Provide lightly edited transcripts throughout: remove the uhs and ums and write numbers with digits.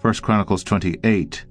1 Chronicles 28.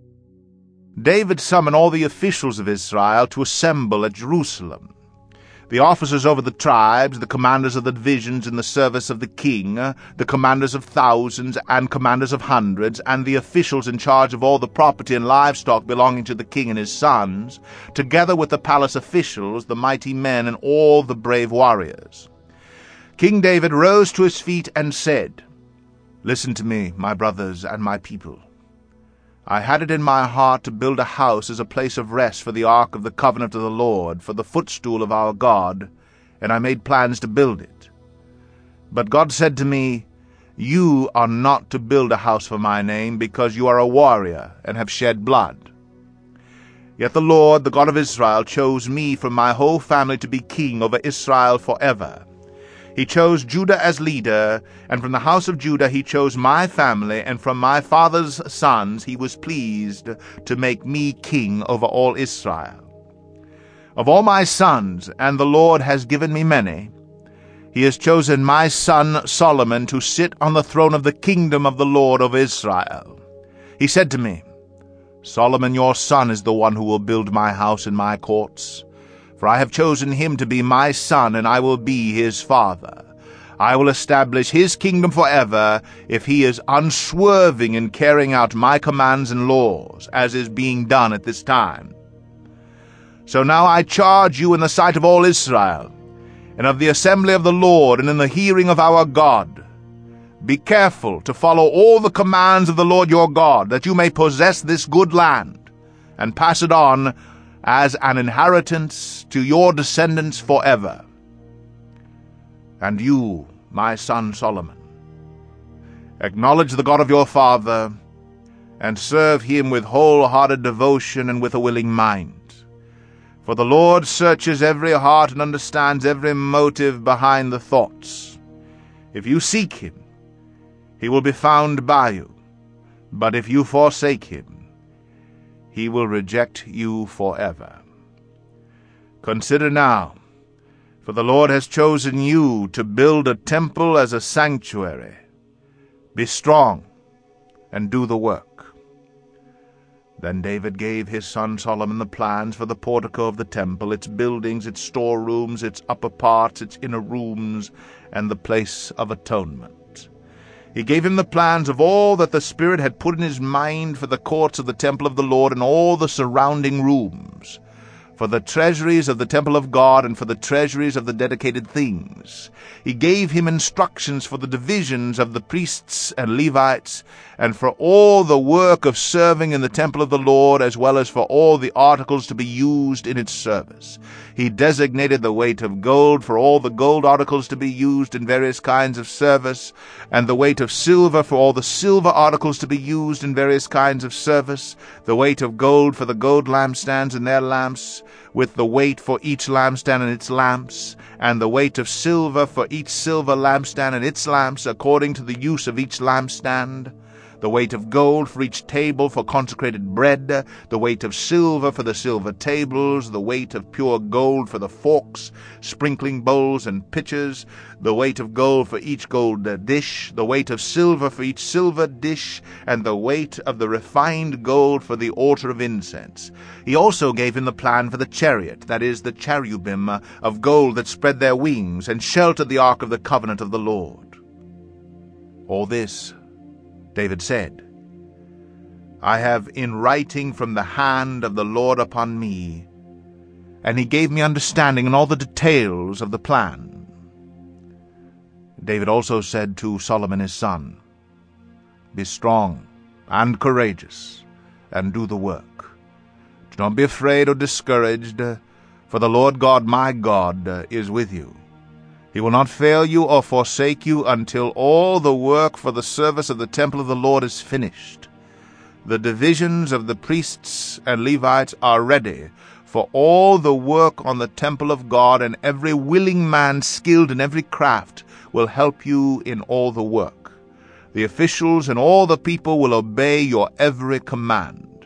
David summoned all the officials of Israel to assemble at Jerusalem. The officers over the tribes, the commanders of the divisions in the service of the king, the commanders of thousands and commanders of hundreds, and the officials in charge of all the property and livestock belonging to the king and his sons, together with the palace officials, the mighty men, and all the brave warriors. King David rose to his feet and said, "Listen to me, my brothers and my people. I had it in my heart to build a house as a place of rest for the ark of the covenant of the Lord, for the footstool of our God, and I made plans to build it. But God said to me, 'You are not to build a house for my name, because you are a warrior and have shed blood.' Yet the Lord, the God of Israel, chose me from my whole family to be king over Israel forever. He chose Judah as leader, and from the house of Judah he chose my family, and from my father's sons he was pleased to make me king over all Israel. Of all my sons, and the Lord has given me many, he has chosen my son Solomon to sit on the throne of the kingdom of the Lord of Israel. He said to me, 'Solomon your son is the one who will build my house and my courts. For I have chosen him to be my son, and I will be his father. I will establish his kingdom forever, if he is unswerving in carrying out my commands and laws, as is being done at this time. So now I charge you in the sight of all Israel, and of the assembly of the Lord, and in the hearing of our God, be careful to follow all the commands of the Lord your God, that you may possess this good land, and pass it on as an inheritance to your descendants forever. And you, my son Solomon, acknowledge the God of your father, and serve him with wholehearted devotion and with a willing mind. For the Lord searches every heart and understands every motive behind the thoughts. If you seek him, he will be found by you, but if you forsake him, he will reject you forever. Consider now, for the Lord has chosen you to build a temple as a sanctuary. Be strong and do the work." Then David gave his son Solomon the plans for the portico of the temple, its buildings, its storerooms, its upper parts, its inner rooms, and the place of atonement. He gave him the plans of all that the Spirit had put in his mind for the courts of the temple of the Lord and all the surrounding rooms, for the treasuries of the temple of God and for the treasuries of the dedicated things. He gave him instructions for the divisions of the priests and Levites, and for all the work of serving in the temple of the Lord, as well as for all the articles to be used in its service. He designated the weight of gold for all the gold articles to be used in various kinds of service, and the weight of silver for all the silver articles to be used in various kinds of service, the weight of gold for the gold lampstands and their lamps, with the weight for each lampstand and its lamps, and the weight of silver for each silver lampstand and its lamps, according to the use of each lampstand, the weight of gold for each table for consecrated bread, the weight of silver for the silver tables, the weight of pure gold for the forks, sprinkling bowls, and pitchers, the weight of gold for each gold dish, the weight of silver for each silver dish, and the weight of the refined gold for the altar of incense. He also gave him the plan for the chariot, that is, the cherubim of gold that spread their wings and sheltered the ark of the covenant of the Lord. All this David said, I have in writing from the hand of the Lord upon me, and he gave me understanding in all the details of the plan. David also said to Solomon his son, Be strong and courageous, and do the work. Do not be afraid or discouraged, for the Lord God my God is with you. He will not fail you or forsake you until all the work for the service of the temple of the Lord is finished. The divisions of the priests and Levites are ready for all the work on the temple of God, and every willing man skilled in every craft will help you in all the work. The officials and all the people will obey your every command.